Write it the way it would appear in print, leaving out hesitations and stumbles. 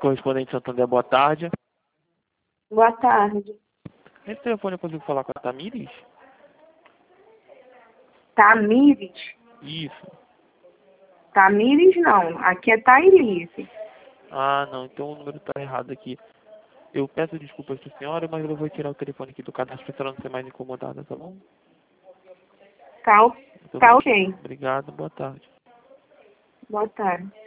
Correspondente Santander, boa tarde. Boa tarde. Nesse telefone eu consigo falar com a Tamires? Tamires? Isso. Tamires não, aqui é Tailise. Ah, não, então o número está errado aqui. Eu peço desculpas para a senhora, mas eu vou tirar o telefone aqui do cadastro para a senhora não ser mais incomodada, tá bom? Tá ok. Obrigado, boa tarde. Boa tarde.